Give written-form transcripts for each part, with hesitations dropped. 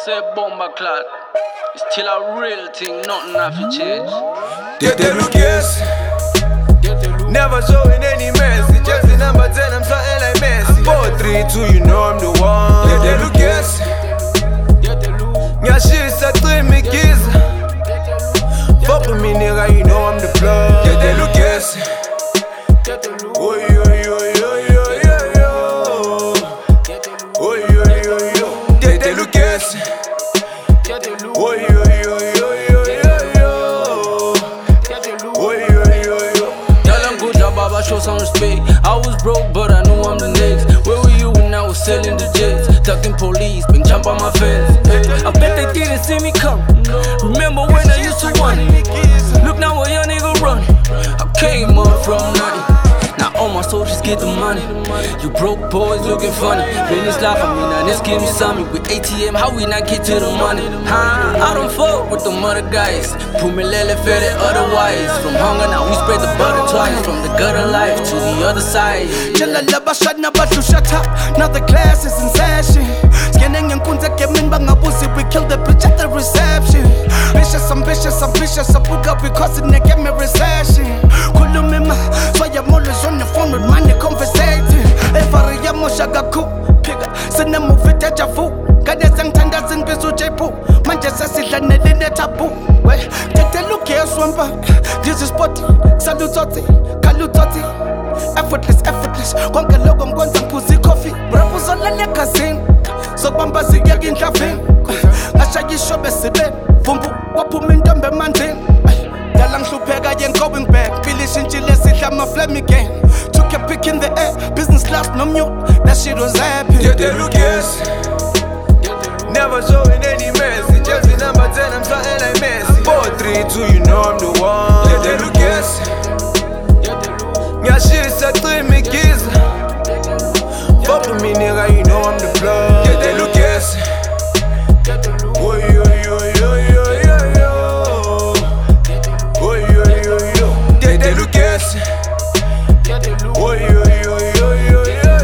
say bomba clad. It's still a real thing, nothing have to change. Tete Lucas, never showing any mercy. Just the number 10, I'm something like Messi. 4-3-2, you know I'm the one. Tete Lucas, minha shit a trem me kiss. Fuck with me nigga, you know I'm the plug. Tete Lucas, oi oi oi oi oi oi oi oi oi oi. Tete Lucas, oi oi oi oi oi oi oi. Tell them good job, Baba, show some respect. I was broke, but I know I'm the next. Where were you when I was selling the jets? Ducking police, been jump on my fence. I bet they didn't see me come. Remember when I used to want it? Look now where your nigga running. I came up from nothing. Now all my soldiers get the money. You broke boys looking funny. Been this life, I mean, now this give me something. With ATM, how we not get to the money? I don't fuck with them other guys. Put me lele fed it otherwise. From hunger now we spread the butter twice. From the gutter life to the other side. Shut up, now the class is in session. Scanning and kunta kemin bangabusi, we kill the bitch at the reception. Vicious, ambitious, I book up because it gave me recession. Kulumima, so your molars on the phone with money conversating. Every yamoshagaku, pigga, send them move it at your foot. Gadazang tandas in Bizu Jepu, Manchester City and the taboo. Well, take a look here, swamper. This is spotty, salutoti, kalutoti. Effortless, konke logo ngikwenza ngiphuza coffee. Rappers olale kazini, so bamba ziyeka indlavini. Ngashaya ishobe sibeni, vumbu waphuma intombi emanzini. Dala ngihlupheka yeah going back, phila ishintshile sidla ama-flame again. Took a pic in the air, business class no mute, that shit was happy. Tete Lucas, never showing any mercy. Just the number 10, I'm something like Messi. 4-3-2, you know I'm the one. Tete Lucas, minha shit a trem me kiss. Fuck with me nigga, you know I'm the plug. Tete Lucas, oi oi oi oi oi oi oi oi oi. Tete Lucas, oi oi oi oi oi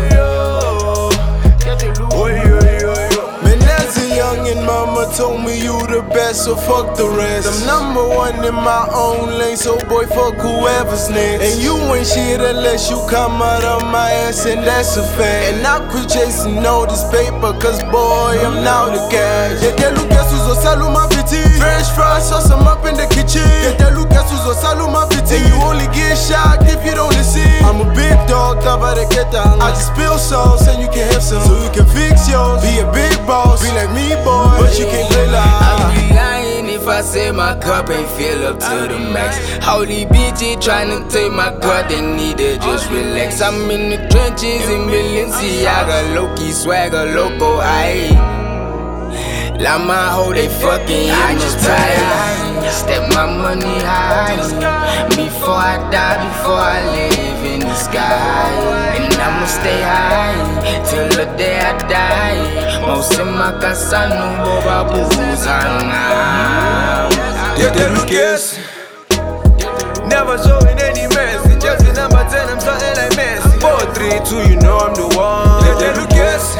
oi oi oi. Man, as a youngin', mama told me you the best, so fuck the rest. I'm number one in my own lane, so boy, fuck whoever's next. And you ain't shit unless you come out of my ass, and that's a fact. And I quit chasing all this paper, cause boy, I'm now the cash. Tete Lucas uzosalu maviti, French fries, sauce I'm up in the kitchen. Tete Lucas uzosalu maviti, and you only get shot if you don't listen. I'm a big dog, I just spill sauce and you can have some, so you can fix yours. Be a big boss, be like me boy, but you can't play like I'd be lying if I say my cup ain't fill up to the max. How these bitches tryna take my cut, they need to just relax. I'm in the trenches in Balenciaga, low-key swagger, loco, aye. Like my hoe, they fucking hypnotized. Step my money high. Before I die, before I live in the sky. And I'ma stay high till the day I die. Most in my casa no boba buzanga. Tete Lucas, never showing any mercy. Just the number 10, I'm something like Messi. 4-3-2, you know I'm the one. Tete Lucas,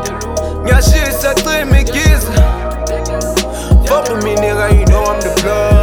minha shit a trem me kiss. Fuck with me nigga, you know I'm the plug.